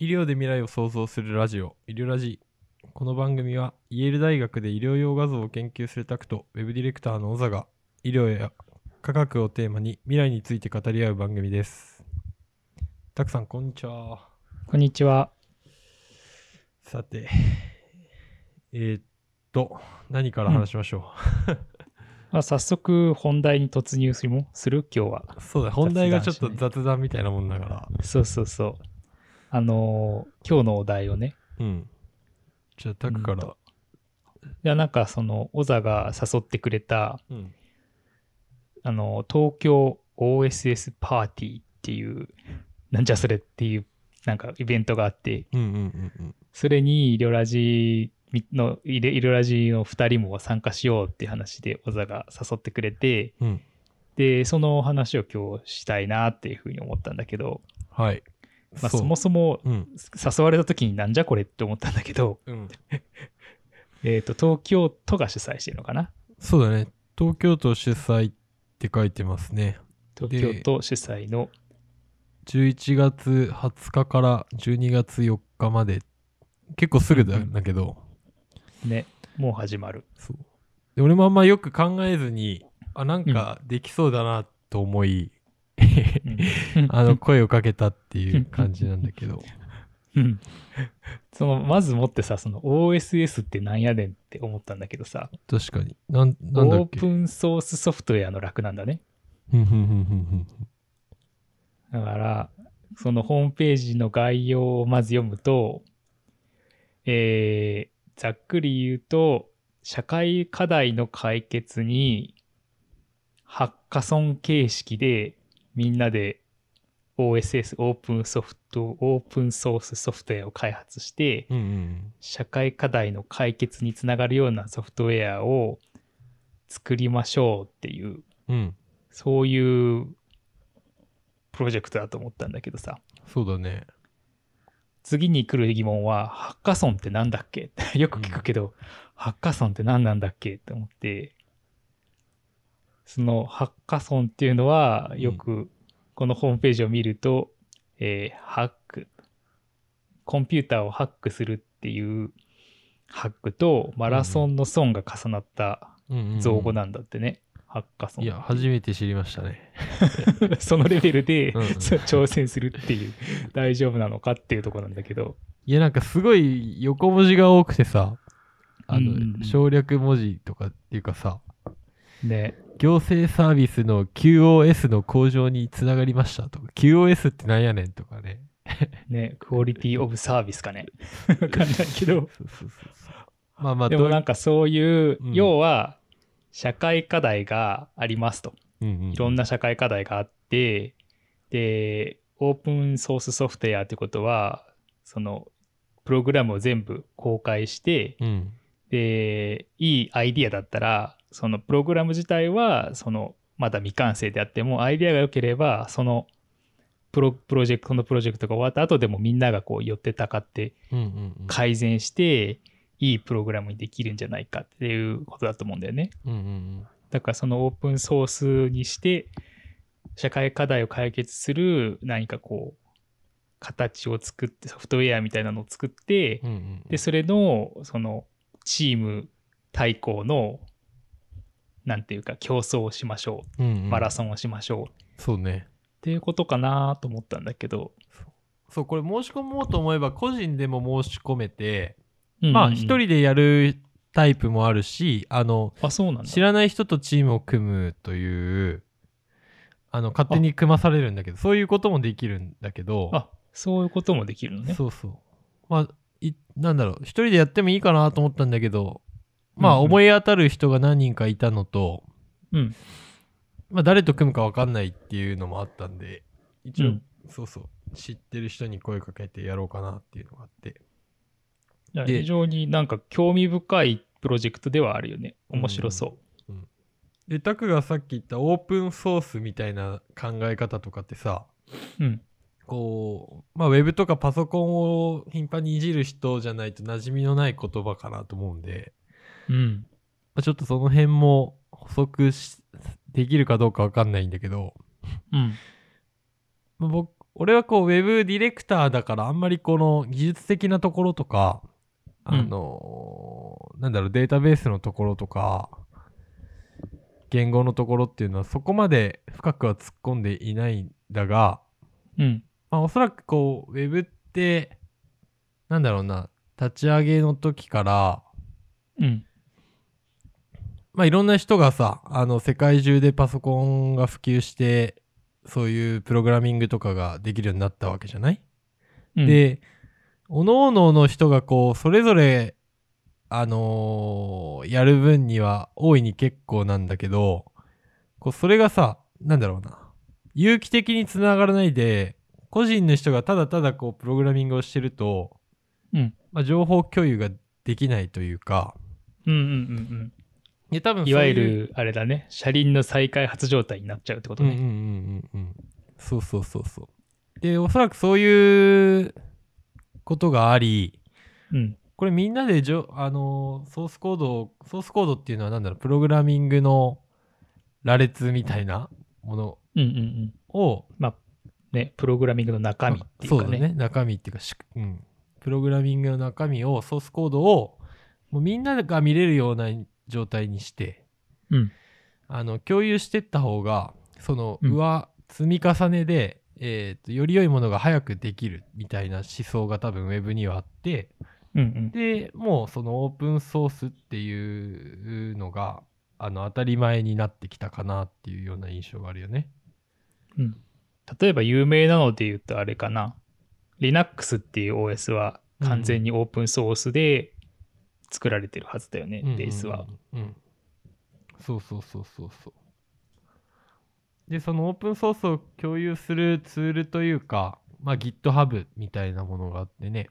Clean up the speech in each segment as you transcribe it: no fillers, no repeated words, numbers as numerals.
医療で未来を創造するラジオ、医療ラジ。この番組はイェール大学で医療用画像を研究するタクト、ウェブディレクターの小座が医療や科学をテーマに未来について語り合う番組です。たくさんこんにちは。 こんにちは。 さて、何から話しましょ早速本題に突入する今日は。 そうだ、本題がちょっと雑談みたいなもんだから。 そうそうそう。今日のお題をね。 じゃあタクから。 いや、なんか小座が誘ってくれた、東京 OSS パーティーっていう、なんじゃそれっていう、なんかイベントがあって、それに医療ラジの2人も参加しようっていう話で小座が誘ってくれて、でその話を今日したいなっていうふうに思ったんだけど、 はい。 そもそも誘われた時になんじゃこれって思ったんだけど、東京都が主催してるのかな。 そうだね。東京都主催って書いてますね。 東京都主催の 11月20日から12月4日まで、結構すぐなんだけど、 ね、もう始まる。 そうで俺もあんまよく考えずに、なんかできそうだなと思い、声をかけたっていう感じなんだけど。 まずもってさ、OSS ってなんやねんって思ったんだけどさ。 確かに。なんだっけ。 オープンソースソフトウェアの略なんだね。だから、そのホームページの概要をまず読むと、ざっくり言うと、社会課題の解決にハッカソン形式でみんなで OSS オープンソースソフトウェアを開発して、社会課題の解決につながるようなソフトウェアを作りましょうっていう、そういうプロジェクトだと思ったんだけどさ。 そうだね。 次に来る疑問は、ハッカソンってなんだっけってよく聞くけど、ハッカソンって何なんだっけって思って、そのハッカソンっていうのは、よくこのホームページを見ると、ハック、コンピューターをハックするっていうハックとマラソンのソンが重なった造語なんだってね。ハッカソン。 いや、初めて知りましたね。 そのレベルで挑戦するっていう、大丈夫なのかっていうところなんだけど。 いや、なんかすごい横文字が多くてさ、省略文字とかっていうかさ、 ね、 行政サービスの QoS の向上につながりましたとか、QoS ってなんやねんとかね。 ね、クオリティオブサービスかね。わかんないけど。 まあまあ、 でもなんかそういう、要は、社会課題がありますと。いろんな社会課題があって、で、オープンソースソフトウェアってことは、その、プログラムを全部公開して、で、いいアイディアだったら、そのプログラム自体は、まだ未完成であっても、アイディアが良ければ、そのプロジェクトが終わった後でもみんながこう寄ってたかって改善して、いいプログラムにできるんじゃないかっていうことだと思うんだよね。だからそのオープンソースにして社会課題を解決する何かこう形を作って、ソフトウェアみたいなのを作って、でそれのそのチーム対抗のなんていうか競争をしましょう、マラソンをしましょう、 そうねっていうことかなと思ったんだけど。 そうこれ申し込もうと思えば個人でも申し込めて、まあ一人でやるタイプもあるし、 そうなんだ。 知らない人とチームを組むという勝手に組まされるんだけど、そういうこともできるんだけど、 そういうこともできるのね。 そうそう。まあなんだろう、一人でやってもいいかなと思ったんだけど、まあ思い当たる人が何人かいたのと、まあ誰と組むか分かんないっていうのもあったんで、一応、知ってる人に声かけてやろうかなっていうのがあって。 非常になんか興味深いプロジェクトではあるよね。面白そう。 で、タクがさっき言ったオープンソースみたいな考え方とかってさ、こう、まあウェブとかパソコンを頻繁にいじる人じゃないと馴染みのない言葉かなと思うんで、ちょっとその辺も補足できるかどうか分かんないんだけど、 俺はこうウェブディレクターだからあんまりこの技術的なところとか、なんだろう、データベースのところとか、言語のところっていうのはそこまで深くは突っ込んでいないんだが、おそらくこうウェブって立ち上げの時から、いろんな人がさ、世界中でパソコンが普及して、そういうプログラミングとかができるようになったわけじゃない？で、各々の人がこう、それぞれ、やる分には大いに結構なんだけど、こう、それがさ、有機的につながらないで、個人の人がただただこう、プログラミングをしてると、情報共有ができないというか、多分いわゆるあれだね、車輪の再開発状態になっちゃうってことね。 そう。で、おそらくそういうことがあり、これみんなでソースコードっていうのはプログラミングの羅列みたいなものを、 プログラミングの中身っていうかね。 そうだね、中身っていうか、プログラミングの中身を、ソースコードをもうみんなが見れるような状態にして、共有していった方が、その積み重ねで、より良いものが早くできるみたいな思想が多分ウェブにはあって、でもうそのオープンソースっていうのが当たり前になってきたかなっていうような印象があるよね。 例えば有名なので言うとあれかな、Linux っていう OS は完全にオープンソースで作られてるはずだよね、ベースは。 そう。で、そのオープンソースを共有するツールというか、GitHub みたいなものがあってね。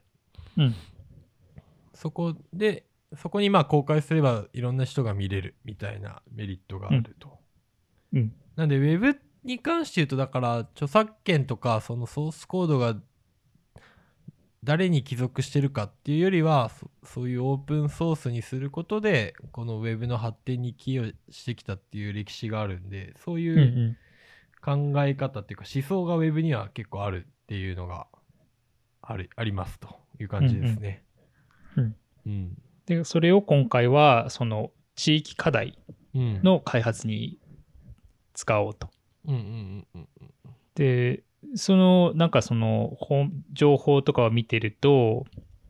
そこに公開すればいろんな人が見れるみたいなメリットがあると。なんで Web に関して言うと、だから著作権とかそのソースコードが誰に帰属してるかっていうよりは、そういうオープンソースにすることでこの Web の発展に寄与してきたっていう歴史があるんで、そういう考え方っていうか思想が Web には結構あるっていうのがありますという感じですね。 でそれを今回はその地域課題の開発に使おうと。でその情報とかを見てると、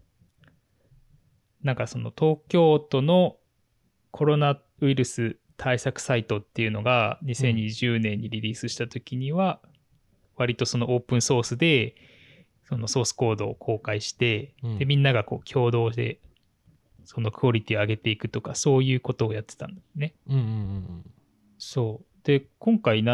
その東京都のコロナウイルス対策サイトっていうのが2020年にリリースした時には、割とそのオープンソースでそのソースコードを公開して、でみんながこう共同でそのクオリティを上げていくとか、そういうことをやってたんだね。そうで、今回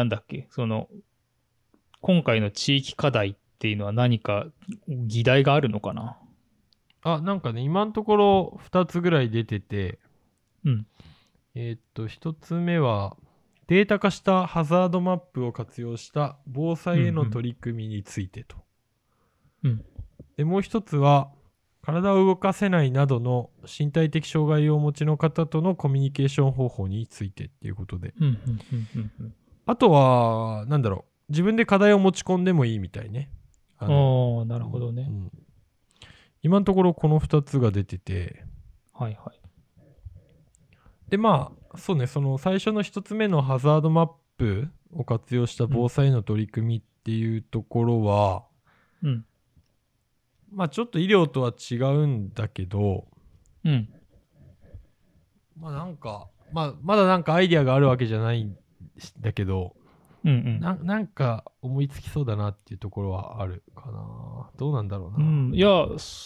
今回の地域課題っていうのは何か議題があるのかな？ 今のところ2つぐらい出てて、1つ目はデータ化したハザードマップを活用した防災への取り組みについてと。でもう一つは体を動かせないなどの身体的障害をお持ちの方とのコミュニケーション方法についてっていうことで、あとは自分で課題を持ち込んでもいいみたいね。 なるほどね。 今のところこの2つが出てて、でそうね、その最初の1つ目のハザードマップを活用した防災への取り組みっていうところは、ちょっと医療とは違うんだけど、まだアイディアがあるわけじゃないんだけど、なんか思いつきそうだなっていうところはあるかな。どうなんだろうな。 いや、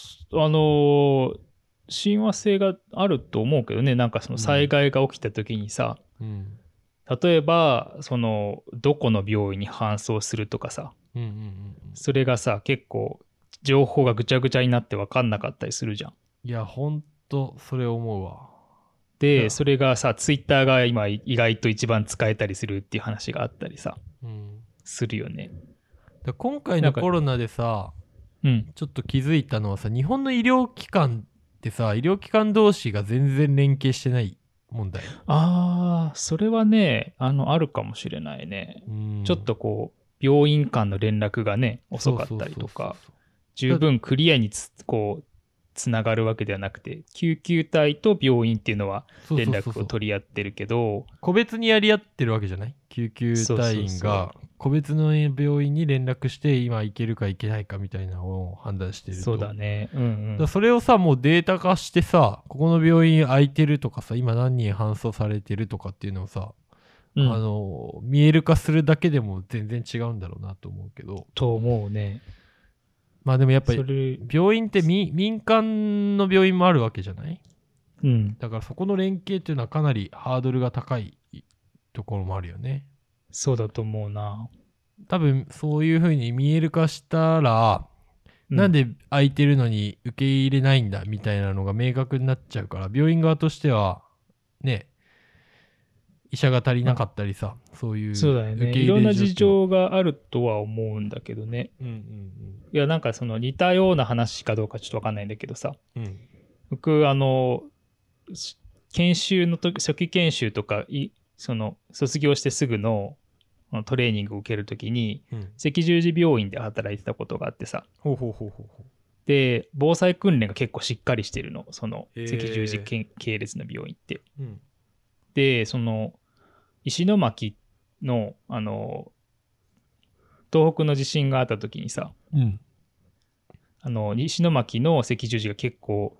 親和性があると思うけどね。その災害が起きた時にさ、例えばどこの病院に搬送するとかさ、それがさ結構情報がぐちゃぐちゃになって分かんなかったりするじゃん。 いやほんとそれ思うわ。 でそれがさツイッターが今意外と一番使えたりするっていう話があったりさ、するよね。 今回のコロナでさ、ちょっと気づいたのはさ、日本の医療機関ってさ、医療機関同士が全然連携してない問題。 それはねあるかもしれないね。ちょっとこう病院間の連絡がね遅かったりとか、十分クリアにこうつながるわけではなくて、救急隊と病院っていうのは連絡を取り合ってるけど、 個別にやり合ってるわけじゃない？救急隊員が個別の病院に連絡して今行けるか行けないかみたいなのを判断してると。 そうだね。 だそれをさ、もうデータ化してさ、ここの病院空いてるとかさ、今何人搬送されてるとかっていうのをさ、見える化するだけでも全然違うんだろうなと思うけど。 と思うね。 まあでもやっぱり病院って民間の病院もあるわけじゃない？だからそこの連携っていうのはかなりハードルが高いところもあるよね。 そうだと思うな。 多分そういう風に見える化したら、なんで空いてるのに受け入れないんだみたいなのが明確になっちゃうから、病院側としてはね、医者が足りなかったりさ、そういうそうだよね。いろんな事情があるとは思うんだけどね。いや、なんかその似たような話かどうかちょっとわかんないんだけどさ、僕研修の時、初期研修とかその卒業してすぐのトレーニングを受けるときに、赤十字病院で働いてたことがあってさ、で防災訓練が結構しっかりしてるの、その赤十字系列の病院って。でその石巻の東北の地震があった時にさ、石巻の赤十字が結構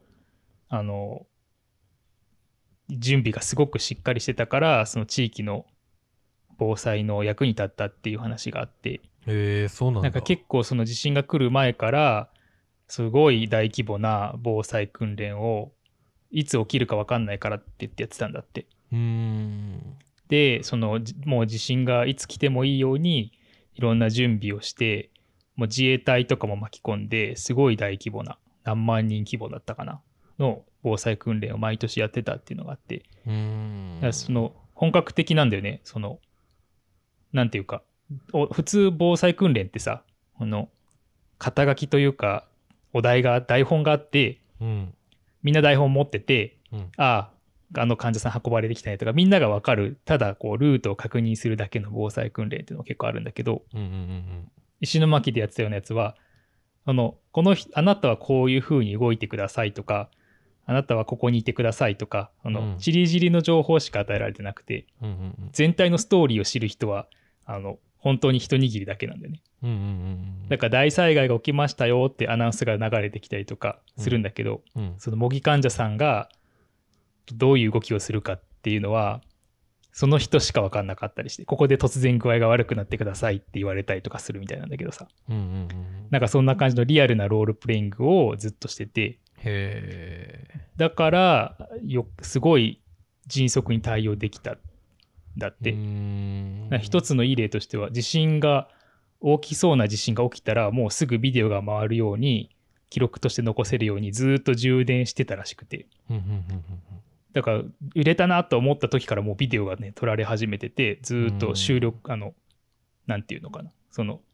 準備がすごくしっかりしてたから、その地域の防災の役に立ったっていう話があって、 そうなんだ。 なんか結構その地震が来る前からすごい大規模な防災訓練をいつ起きるか分かんないからって言ってやってたんだって。でそのもう地震がいつ来てもいいようにいろんな準備をして、もう自衛隊とかも巻き込んですごい大規模な何万人規模だったかなの防災訓練を毎年やってたっていうのがあって、だからその本格的なんだよね。そのなんていうか、普通防災訓練ってさ、肩書きというか台本があって、みんな台本持ってて、あの患者さん運ばれてきたねとかみんなが分かる、ただこうルートを確認するだけの防災訓練っていうのが結構あるんだけど、石巻でやってたようなやつはあなたはこういう風に動いてくださいとか、あなたはここにいてくださいとか、ちりぢりの情報しか与えられてなくて、全体のストーリーを知る人は本当に一握りだけなんだよね。だから大災害が起きましたよってアナウンスが流れてきたりとかするんだけど、その模擬患者さんがどういう動きをするかっていうのはその人しか分かんなかったりして、ここで突然具合が悪くなってくださいって言われたりとかするみたいなんだけどさ、なんかそんな感じのリアルなロールプレイングをずっとしてて、だからすごい迅速に対応できたんだって。一つのいい例としては、大きそうな地震が起きたらもうすぐビデオが回るように記録として残せるようにずっと充電してたらしくて、だから売れたなと思った時からもうビデオがね撮られ始めてて、ずっと収録なんていうのかな、その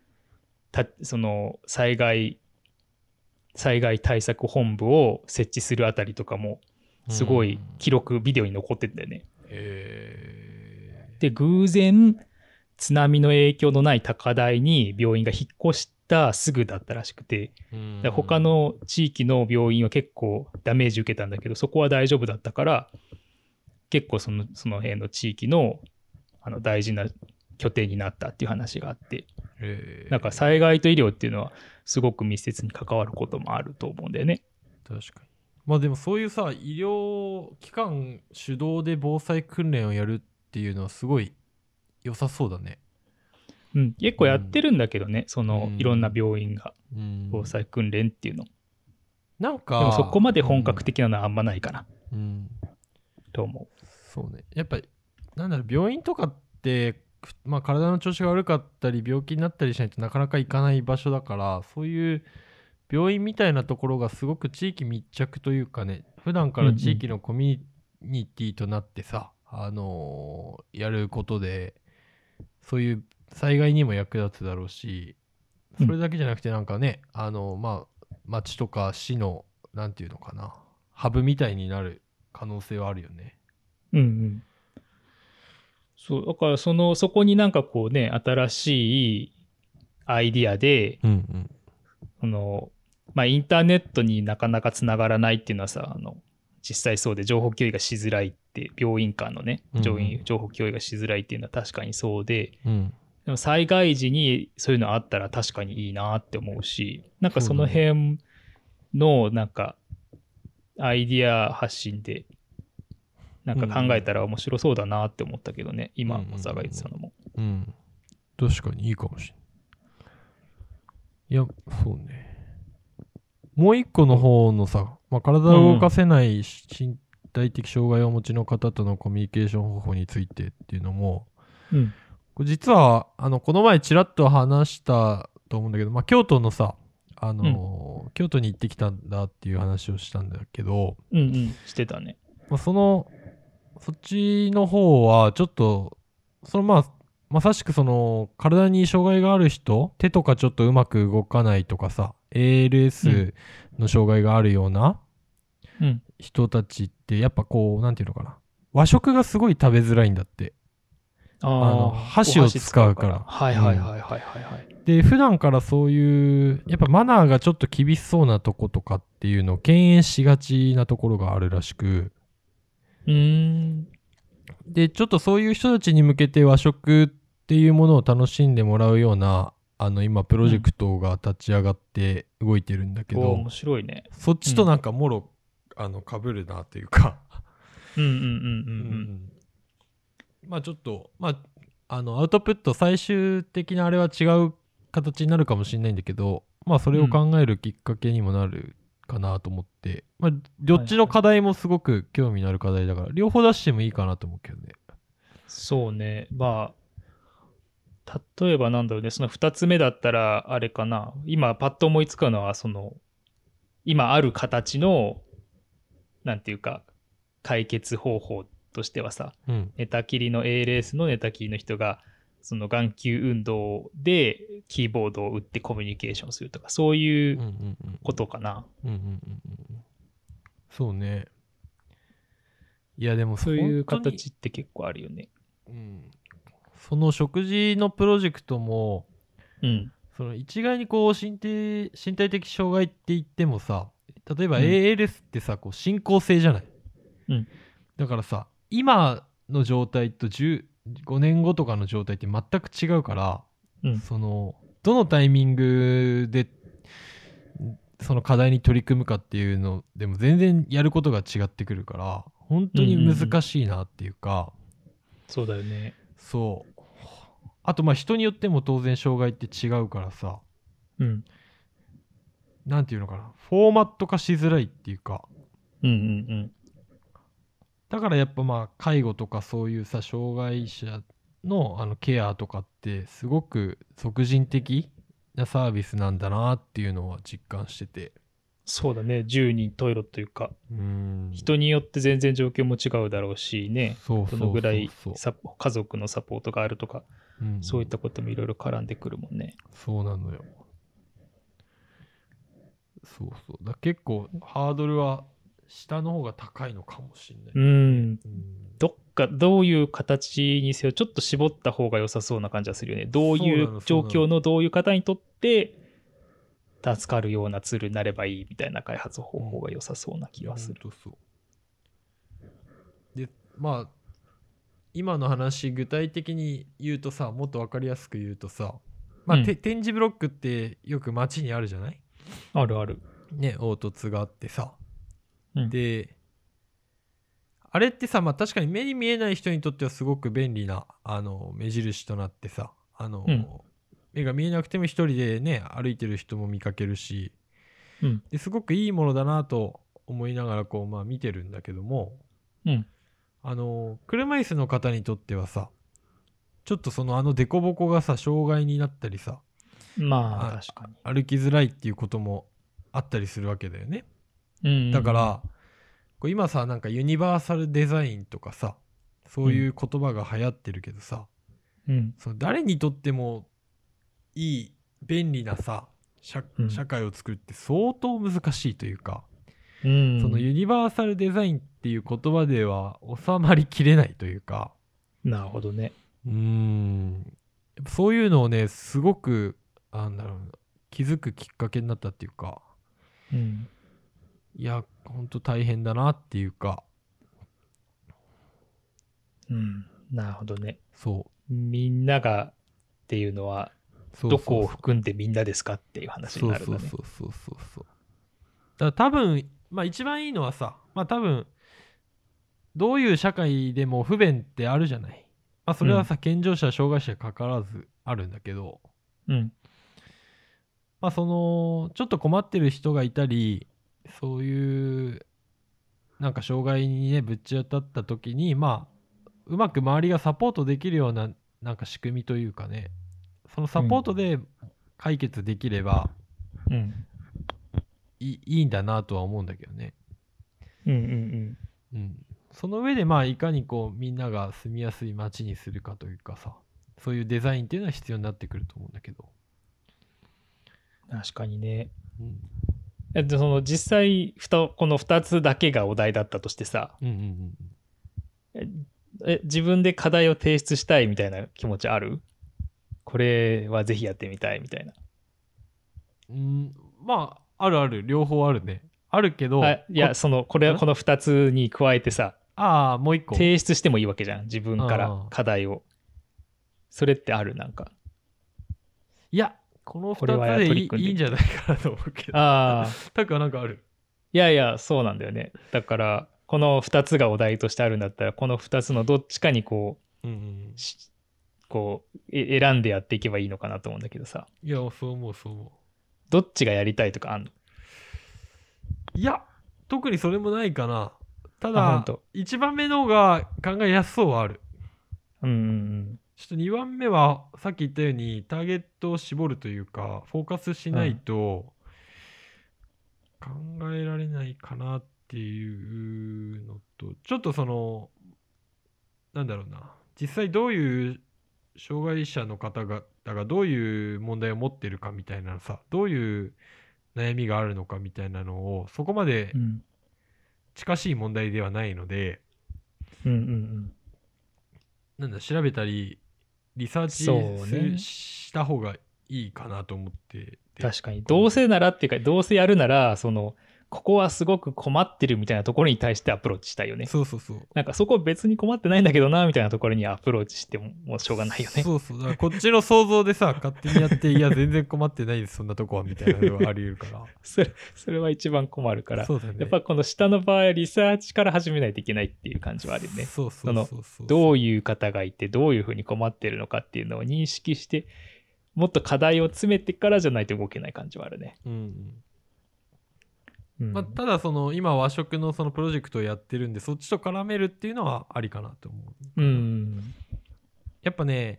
災害対策本部を設置するあたりとかもすごい記録ビデオに残ってんだよね。で偶然津波の影響のない高台に病院が引っ越したすぐだったらしくて、他の地域の病院は結構ダメージ受けたんだけど、そこは大丈夫だったから結構その辺の地域の大事な拠点になったっていう話があって、なんか災害と医療っていうのはすごく密接に関わることもあると思うんだよね。 確かに。まあでもそういうさ、医療機関主導で防災訓練をやるっていうのはすごい良さそうだね。 結構やってるんだけどね、いろんな病院が防災訓練っていうの。なんかでもそこまで本格的なのはあんまないかな、と思う。 そうね。やっぱり病院とかってまあ体の調子が悪かったり病気になったりしないとなかなか行かない場所だから、そういう病院みたいなところがすごく地域密着というかね、普段から地域のコミュニティとなってさ、やることでそういう災害にも役立つだろうし、それだけじゃなくてなんかね、まあ町とか市のなんていうのかな、ハブみたいになる可能性はあるよね。 そう、だからそこになんかこうね、新しいアイディアで、インターネットになかなかつながらないっていうのはさ、実際そうで情報共有がしづらいって、病院間のね、情報共有がしづらいっていうのは確かにそうで、でも災害時にそういうのあったら確かにいいなって思うし、なんかその辺のなんかアイディア発信でなんか考えたら面白そうだなって思ったけどね、今小沢が言ってたのも。 確かにいいかもしれない。いや、そうね。もう一個の方のさ、体を動かせない身体的障害をお持ちの方とのコミュニケーション方法についてっていうのも、これ実はこの前ちらっと話したと思うんだけど、京都のさ、京都に行ってきたんだっていう話をしたんだけど、 してたね。 そっちの方はちょっとまさしく体に障害がある人、手とかちょっとうまく動かないとかさ、ALS の障害があるような人たちってやっぱこうなんていうのかな、和食がすごい食べづらいんだって。箸を使うから。で普段からそういうやっぱマナーがちょっと厳しそうなとことかっていうのを敬遠しがちなところがあるらしく、でちょっとそういう人たちに向けて和食っていうものを楽しんでもらうような今プロジェクトが立ち上がって動いてるんだけど、 面白いね。 そっちとなんかもろ被るなというかちょっとアウトプット最終的なあれは違う形になるかもしれないんだけど、それを考えるきっかけにもなるかなと思って、どっちの課題もすごく興味のある課題だから、両方出してもいいかなと思うけどね。 そうね。例えばなんだろうね、その2つ目だったらあれかな、今パッと思いつくのは今ある形のなんていうか解決方法としてはさ、寝たきりの ALS の寝たきりの人がその眼球運動でキーボードを打ってコミュニケーションするとか、そういうことかな。 そうね。いやでもそういう形って結構あるよね。 その食事のプロジェクトも、その一概にこう身体的障害って言ってもさ、例えば ALS ってさ、こう進行性じゃない、だからさ、今の状態と15年後とかの状態って全く違うから、どのタイミングでその課題に取り組むかっていうのでも全然やることが違ってくるから、本当に難しいなっていうか、 そうだよね。 そう。あと人によっても当然障害って違うからさ、なんていうのかな、フォーマット化しづらいっていうか、だからやっぱ介護とかそういうさ、障害者のケアとかってすごく促進的なサービスなんだなっていうのは実感してて。 そうだね、10人トイレというか、人によって全然状況も違うだろうしね、どのぐらい家族のサポートがあるとか、そういったこともいろいろ絡んでくるもんね。 そうなのよ。だ結構ハードルは下の方が高いのかもしれない。 どういう形にせよちょっと絞った方が良さそうな感じはするよね。どういう状況のどういう方にとって助かるようなツールになればいいみたいな開発方法が良さそうな気がする。 で今の話具体的に言うとさ、もっと分かりやすく言うとさ、点字ブロックってよく街にあるじゃない？ あるあるね、凹凸があってさ、であれってさ、確かに目に見えない人にとってはすごく便利な目印となってさ、目が見えなくても一人でね歩いてる人も見かけるし、ですごくいいものだなと思いながらこう見てるんだけども、車椅子の方にとってはさ、ちょっと凸凹がさ障害になったりさ、 確かに歩きづらいっていうこともあったりするわけだよね。だから今さ、なんかユニバーサルデザインとかさ、そういう言葉が流行ってるけどさ、その誰にとってもいい便利なさ社会を作るって相当難しいというか、そのユニバーサルデザインっていう言葉では収まりきれないというか、 なるほどね。 やっぱそういうのをね、すごく気づくきっかけになったっていうか、いやほんと大変だなっていうか。 なるほどね。 そう。 みんながっていうのはどこを含んでみんなですかっていう話になるんだね。 そう。だから多分一番いいのはさ、多分どういう社会でも不便ってあるじゃない。それはさ、健常者障害者かからずあるんだけど、そのちょっと困ってる人がいたり、そういうなんか障害にねぶち当たった時にうまく周りがサポートできるようななんか仕組みというかね、そのサポートで解決できれば、いいんだなとは思うんだけどね。その上でいかにこうみんなが住みやすい街にするかというかさ、そういうデザインっていうのは必要になってくると思うんだけど。 確かにね。その実際この2つだけがお題だったとしてさ、自分で課題を提出したいみたいな気持ちある？これはぜひやってみたいみたいな。 ある両方あるね。あるけど、 これはこの2つに加えてさ、 もう一個提出してもいいわけじゃん、自分から課題を。それってある？なんか。 いや、この2つでいいんじゃないかなと思うけど。タクはなんかある？ いや、そうなんだよね。だから、この2つがお題としてあるんだったら、この2つのどっちかにこう、選んでやっていけばいいのかなと思うんだけどさ。 いや、そう思う。 どっちがやりたいとかあんの？ いや、特にそれもないかな。ただ、1番目の方が考えやすそうはある。ちょっと2番目はさっき言ったようにターゲットを絞るというかフォーカスしないと考えられないかなっていうのと、ちょっとそのなんだろうな、実際どういう障害者の方々がどういう問題を持ってるかみたいなさ、どういう悩みがあるのかみたいなのをそこまで近しい問題ではないので、調べたりリサーチした方がいいかなと思って。 確かにどうせならっていうか、どうせやるならここはすごく困ってるみたいなところに対してアプローチしたいよね。なんかそこ別に困ってないんだけどなみたいなところにアプローチしてもしょうがないよね。 だからこっちの想像でさ勝手にやっていや全然困ってないですそんなとこはみたいなのがあり得るからそれは一番困るから、やっぱこの下の場合はリサーチから始めないといけないっていう感じはあるよね。どういう方がいてどういうふうに困ってるのかっていうのを認識してもっと課題を詰めてからじゃないと動けない感じはあるね。 ただその今和食のそのプロジェクトをやってるんでそっちと絡めるっていうのはありかなと思う。やっぱね、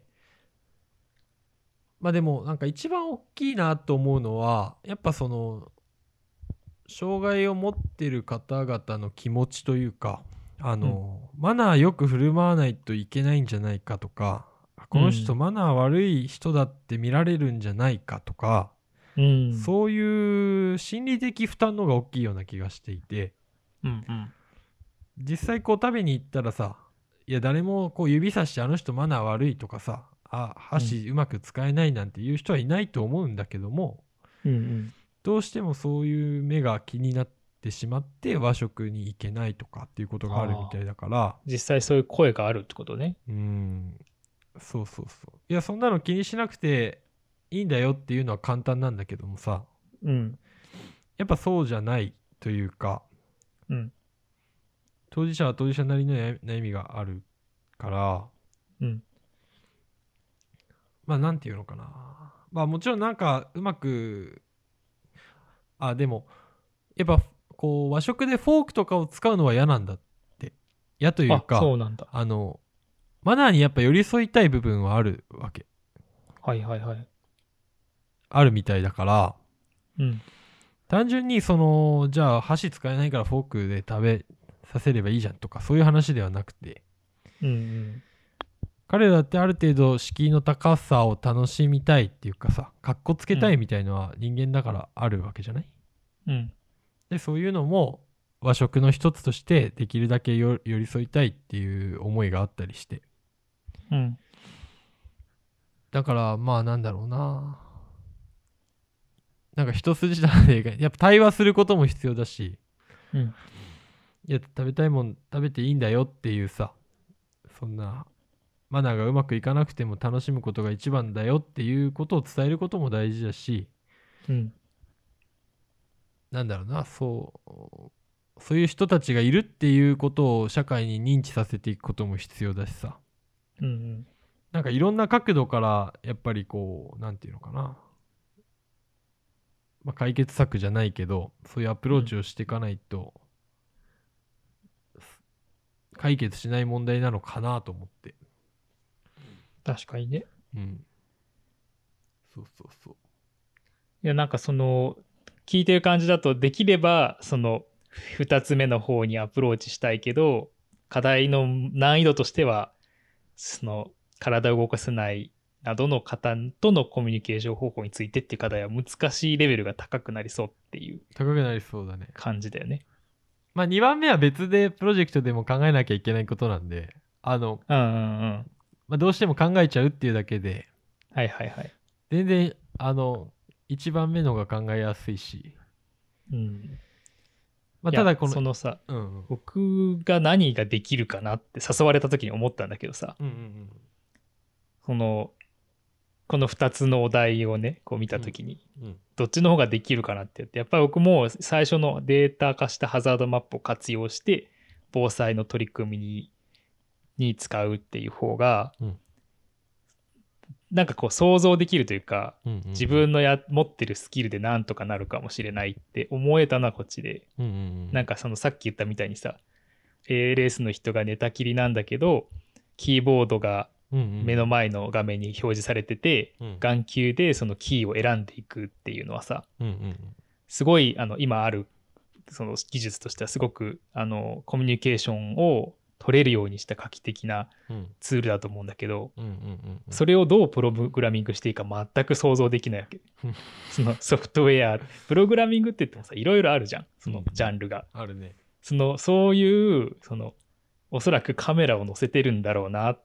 でもなんか一番大きいなと思うのはやっぱその障害を持ってる方々の気持ちというか、マナーよく振る舞わないといけないんじゃないかとか、この人マナー悪い人だって見られるんじゃないかとか、そういう心理的負担の方が大きいような気がしていて、実際こう食べに行ったらさ、いや誰もこう指さしてあの人マナー悪いとかさ、箸うまく使えないなんていう人はいないと思うんだけども、どうしてもそういう目が気になってしまって和食に行けないとかっていうことがあるみたいだから、 実際そういう声があるってことね。 そういやそんなの気にしなくていいんだよっていうのは簡単なんだけどもさ、やっぱそうじゃないというか、当事者は当事者なりの悩みがあるから、なんていうのかな、もちろんなんかうまくでもやっぱこう和食でフォークとかを使うのは嫌なんだって。嫌というか、マナーにやっぱ寄り添いたい部分はあるわけ。あるみたいだから、単純にじゃあ箸使えないからフォークで食べさせればいいじゃんとかそういう話ではなくて、彼らだってある程度敷居の高さを楽しみたいっていうかさ、かっこつけたいみたいのは人間だからあるわけじゃない？でそういうのも和食の一つとしてできるだけ寄り添いたいっていう思いがあったりして、 うん。 だからまあなんだろうな、なんか一筋縄でやっぱ対話することも必要だし、 うん。 いや食べたいもん食べていいんだよっていうさ、そんなマナーがうまくいかなくても楽しむことが一番だよっていうことを伝えることも大事だし、 うん。 なんだろうな、そういう人たちがいるっていうことを社会に認知させていくことも必要だしさ、 うん。 なんかいろんな角度からやっぱりこうなんていうのかな、まあ、解決策じゃないけどそういうアプローチをしていかないと解決しない問題なのかなと思って。 確かにね。 うん。そうそうそう。 いや、なんかその、聞いてる感じだと、できれば、その、2つ目の方にアプローチしたいけど、課題の難易度としては、その、体を動かせないなどの方とのコミュニケーション方法についてっていう課題は難しいレベルが高くなりそうっていう高くなりそうだね。 感じだよね。 まあ2番目は別でプロジェクトでも考えなきゃいけないことなんで、 うんうんうん。 まあ、どうしても考えちゃうっていうだけで、 はいはいはい。 全然1番目のが考えやすいし、 うん。 まあ、ただこのそのさ、 うんうん、 僕が何ができるかなって誘われた時に思ったんだけどさ、 うんうんうん、 その、この2つのお題をね、こう見た時に、 うんうん、 どっちの方ができるかなって言って、やっぱり僕も最初のデータ化したハザードマップを活用して、防災の取り組みに使うっていう方が、 うん、 なんかこう想像できるというか、 うんうんうん、 自分の持ってるスキルでなんとかなるかもしれないって思えたのはこっちで、 うんうんうん、 なんかそのさっき言ったみたいにさ、ALS の人が寝たきりなんだけど、キーボードが目の前の画面に表示されてて、 うん、 眼球でそのキーを選んでいくっていうのはさ、 うんうん、 すごい今あるその技術としてはすごくコミュニケーションを取れるようにした画期的なツールだと思うんだけど、それをどうプログラミングしていいか全く想像できないわけ。そのソフトウェア、プログラミングって言ってもさ、いろいろあるじゃん、そのジャンルが。 あるね。 そういうおそらくカメラを載せてるんだろうなって、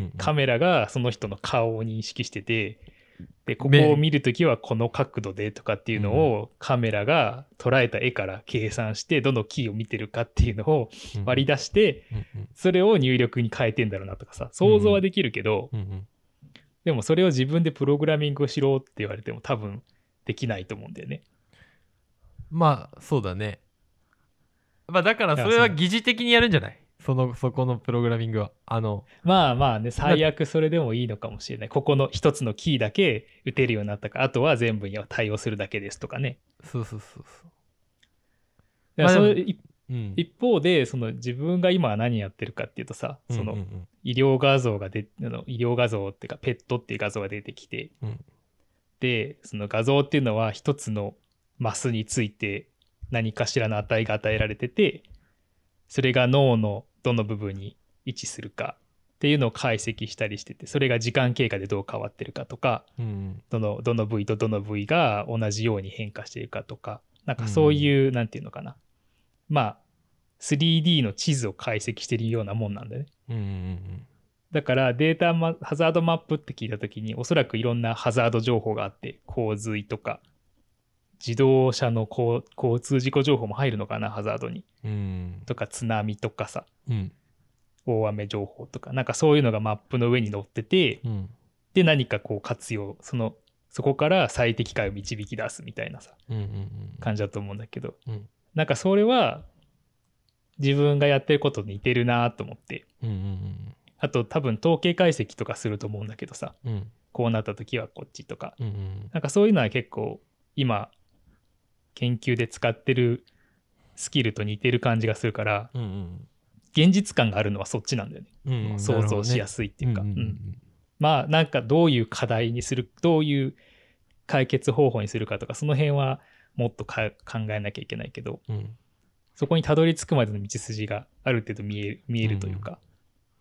カメラがその人の顔を認識してて、でここを見るときはこの角度でとかっていうのをカメラが捉えた絵から計算してどのキーを見てるかっていうのを割り出してそれを入力に変えてんだろうなとかさ、想像はできるけど、でもそれを自分でプログラミングをしろって言われても多分できないと思うんだよね。 まあそうだね。まあだからそれは疑似的にやるんじゃない？そこのプログラミングは。 まあまあね、最悪それでもいいのかもしれない。ここの一つのキーだけ打てるようになったから、あとは全部には対応するだけですとかね。 そうそうそうそう。 だから一方で、その自分が今何やってるかっていうとさ、その医療画像医療画像っていうか、ペットっていう画像が出てきて、で、その画像っていうのは一つのマスについて何かしらの値が与えられてて、それが脳のどの部分に位置するかっていうのを解析したりしてて、それが時間経過でどう変わってるかとか、どの部位とどの部位が同じように変化しているかとか、なんかそういう、なんていうのかな。まあ、3D の地図を解析しているようなもんなんだよね。だからハザードマップって聞いたときに、おそらくいろんなハザード情報があって、洪水とか、自動車の交通事故情報も入るのかな、ハザードに。とか、津波とかさ、大雨情報とか、なんかそういうのがマップの上に載ってて、で、何かこう活用、そこから最適解を導き出すみたいなさ、感じだと思うんだけど、なんかそれは自分がやってることに似てるなと思って、あと多分統計解析とかすると思うんだけどさ、こうなった時はこっちとか、なんかそういうのは結構今研究で使ってるスキルと似てる感じがするから、現実感があるのはそっちなんだよね。想像しやすいっていうか、まあなんかどういう課題にする、どういう解決方法にするかとか、その辺はもっと考えなきゃいけないけど、そこにたどり着くまでの道筋がある程度見えるというか。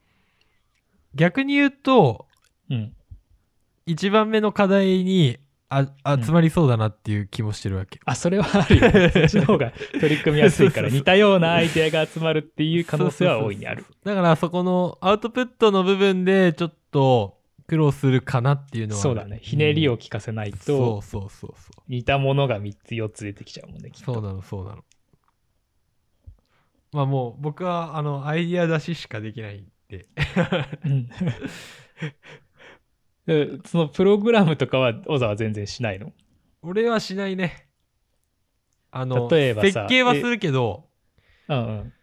逆に言うと、1番目の課題に集まりそうだなっていう気もしてるわけ。 それはあるよね。そっちの方が取り組みやすいから似たようなアイデアが集まるっていう可能性は大いにある。 だからそこのアウトプットの部分でちょっと苦労するかなっていうのはそうだね。ひねりを聞かせないと、似たものが3つ4つ出てきちゃうもんね。 そうなの。まあもう僕はアイディア出ししかできないんでそのプログラムとかは小沢は全然しないの？ 俺はしないね。 例えばさ、 設計はするけど、 設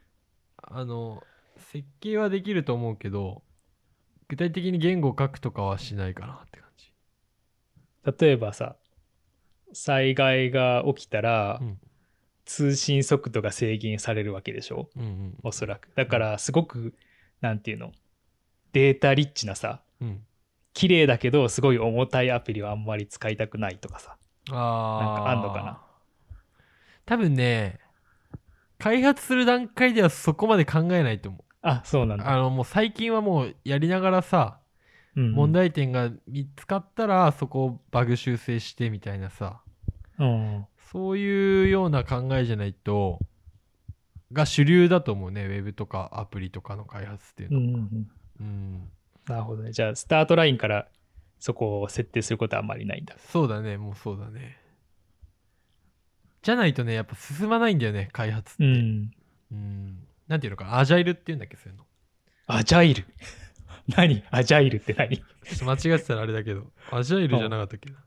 計はできると思うけど、具体的に言語を書くとかはしないかなって感じ。 例えばさ、災害が起きたら、通信速度が制限されるわけでしょ、おそらく。だからすごく、なんていうの、データリッチなさ、綺麗だけどすごい重たいアプリはあんまり使いたくないとかさ、なんかあんのかな。 多分ね、開発する段階ではそこまで考えないと思う。 そうなんだ。 もう最近はもうやりながらさ、問題点が見つかったらそこをバグ修正してみたいなさ、そういうような考えじゃないとが主流だと思うね。ウェブとかアプリとかの開発っていうのは。 なるほどね。じゃあスタートラインからそこを設定することはあんまりないんだ。 そうだね。もうそうだね。じゃないとね、やっぱ進まないんだよね、開発って。なんていうのかな、アジャイルっていうんだっけ、そういうの。 アジャイル何アジャイルって何？ ちょっと間違ってたらあれだけど、アジャイルじゃなかったっけな。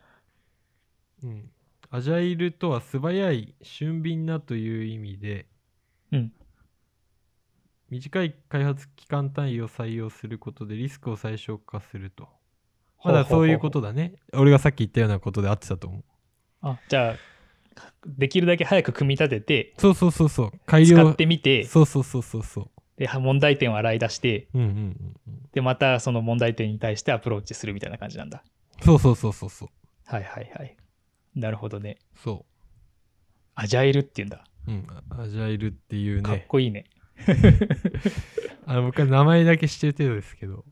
アジャイルとは素早い、俊敏なという意味で、短い開発期間単位を採用することでリスクを最小化すると。まだそういうことだね。俺がさっき言ったようなことで合ってたと思う。 じゃあ、できるだけ早く組み立てて、 改良使ってみて、 そう。 で、問題点を洗い出して、で、またその問題点に対してアプローチするみたいな感じなんだ。 そう。 はい。なるほどね。 そう。 アジャイルっていうんだ。 アジャイルっていうね。 かっこいいね。 僕は名前だけ知ってる程度ですけど。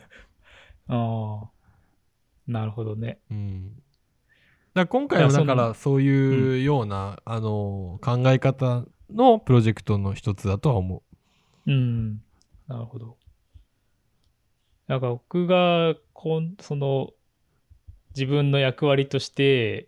なるほどね。 今回はだからそういうような、考え方のプロジェクトの一つだとは思う。なるほど。なんか僕がその自分の役割として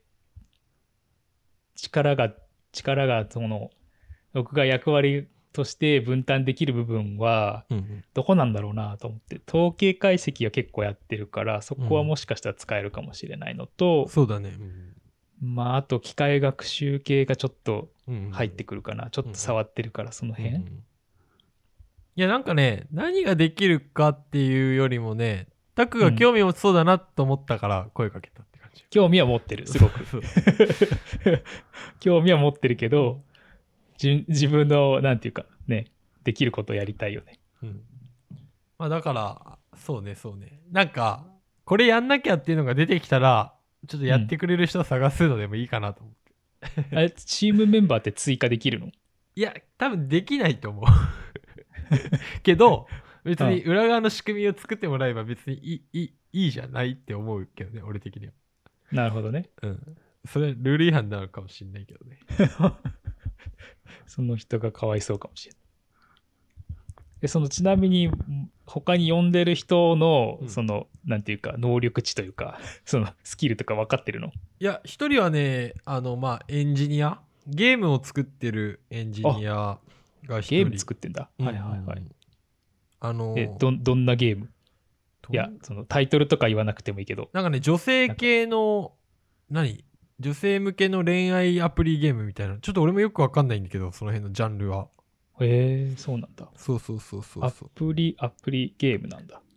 力がその僕が役割として分担できる部分はどこなんだろうなと思って、統計解析は結構やってるからそこはもしかしたら使えるかもしれないのと、 そうだね。 あと機械学習系がちょっと入ってくるかな、ちょっと触ってるからその辺。 いやなんかね、何ができるかっていうよりもね、タクが興味持ちそうだなと思ったから声かけたって感じ。 興味は持ってる、すごく。興味は持ってるけど、自分のなんていうかね、できることをやりたいよね。 だからそうね。なんかこれやんなきゃっていうのが出てきたら、ちょっとやってくれる人を探すのでもいいかなと思って。 チームメンバーって追加できるの？ いや多分できないと思うけど別に裏側の仕組みを作ってもらえば別にいいじゃないって思うけどね、俺的には。 なるほどね。 それルール違反なのかもしれないけどね。 その人がかわいそうかもしれない。ちなみに他に呼んでる人のなんていうか能力値というかそのスキルとか分かってるの？ いや一人はねエンジニア、ゲームを作ってるエンジニアが一人。 ゲーム作ってんだ。はい。どんなゲーム？いやそのタイトルとか言わなくてもいいけど、 なんかね女性系の女性向けの恋愛アプリゲームみたいな、ちょっと俺もよくわかんないんだけどその辺のジャンルは。 そうなんだ。 そう。 アプリゲームなんだ。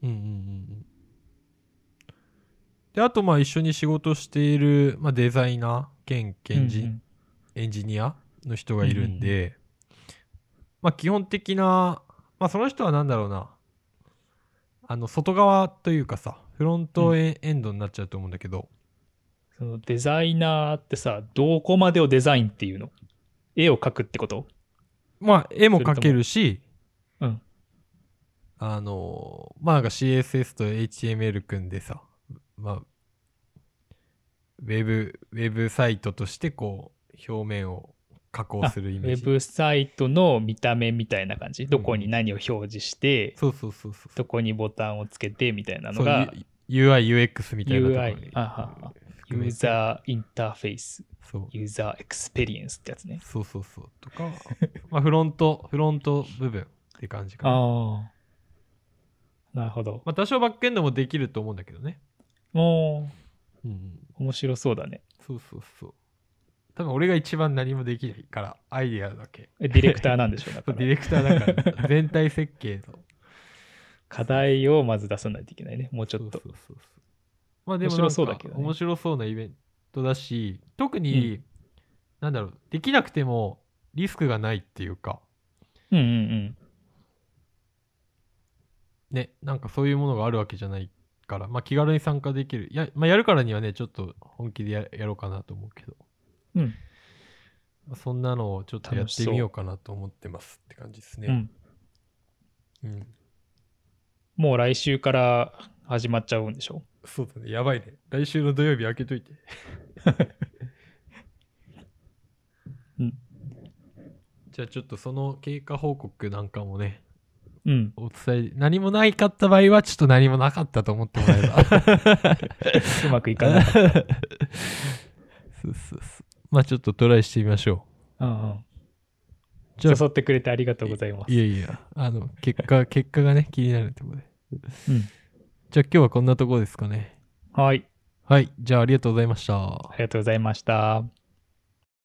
であと一緒に仕事している、デザイナー兼エンジニアの人がいるんで、基本的なその人はなんだろうな、外側というかさ、フロントエンドになっちゃうと思うんだけど、 そのデザイナーってさ、どこまでをデザインっていうの？絵を描くってこと？ 絵も描けるし、 なんか CSS と HTML 組んでさ、 ウェブサイトとしてこう表面を加工するイメージ。 ウェブサイトの見た目みたいな感じ、どこに何を表示して、 そうどこにボタンをつけてみたいなのが UI、UX みたいなところにユーザーインターフェース、ユーザーエクスペリエンスってやつね。 そうとかまあフロント部分って感じかな。 ああ、なるほど。 まあ多少バックエンドもできると思うんだけどね。 面白そうだね。 そう多分俺が一番何もできないからアイデアだけ。 ディレクターなんでしょうだからディレクターだから全体設計の課題をまず出さないといけないね。もうちょっと。 まあでも面白そうだけどね。面白そうなイベントだし、特に、なんだろう、できなくてもリスクがないっていうか。ね、なんかそういうものがあるわけじゃないから、まあ気軽に参加できる。まあやるからにはね、ちょっと本気で やろうかなと思うけど。そんなのをちょっとやってみようかなと思ってますって感じですね。 もう来週から始まっちゃうんでしょ？ そうだね、やばいね。来週の土曜日開けといて。じゃあちょっとその経過報告なんかもね、お伝え、何もないかった場合はちょっと何もなかったと思ってもらえばうまくいかない。 まあちょっとトライしてみましょう。 じゃあ誘ってくれてありがとうございます。 いや、結果がね、気になるところで。じゃあ今日はこんなところですかね。 はい。 じゃあありがとうございました。 ありがとうございました。